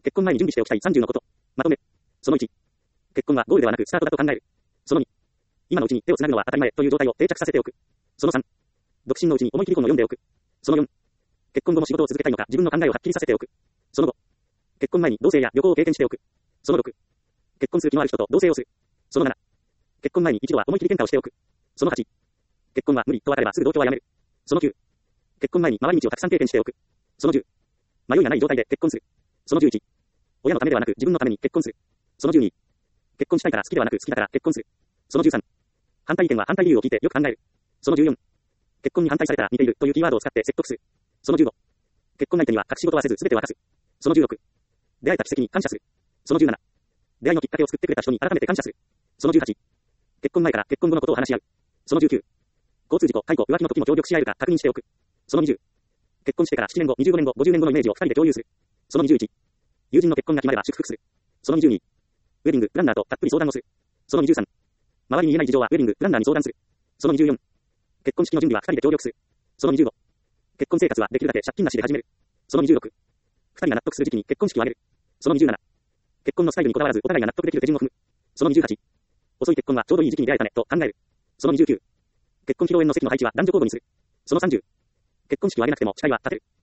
結婚前に準備しておきたい30のこと。まとめ。その1。結婚はゴールではなくスタートだと考える。その2。今のうちに手をつなぐのは当たり前という状態を定着させておく。その3。独身のうちに思い切り本を読んでおく。その4。結婚後も仕事を続けたいのか自分の考えをはっきりさせておく。その5。結婚前に同棲や旅行を経験しておく。その6。結婚する気のある人と同棲をする。その7。結婚前に一度は思い切り喧嘩をしておく。その8。結婚は無理と分かればすぐ同居はやめる。その9。結婚前に回り道をたくさん経験しておく。その10。迷いがない状態で結婚する。その11。親のためではなく自分のために結婚する。その12。結婚したいから好きではなく好きだから結婚する。その13。反対意見は反対理由を聞いてよく考える。その14。結婚に反対されたら似ているというキーワードを使って説得する。その15。結婚相手には隠し事はせず全て渡す。その16。出会えた奇跡に感謝する。その17。出会いのきっかけを作ってくれた人に改めて感謝する。その18。結婚前から結婚後のことを話し合う。その19。交通事故、介護、浮気の時も協力し合えるか確認しておく。その20。結婚してから7年後、25年後、50年後のイメージを2人で共有する。その21。友人の結婚が決まれば祝福する。その22。ウェディングプランナーとたっぷり相談をする。その23。周りに言えない事情はウェディングプランナーに相談する。その24。結婚式の準備は2人で協力する。その25。結婚生活はできるだけ借金なしで始める。その26。2人が納得する時期に結婚式を挙げる。その27。結婚のスタイルにこだわらずお互いが納得できる手順を踏む。その28。遅い結婚はちょうどいい時期に出会えたねと考える。その29。結婚披露宴の席の配置は男女交互にする。その30。結婚式を挙げなくても誓いは立てる。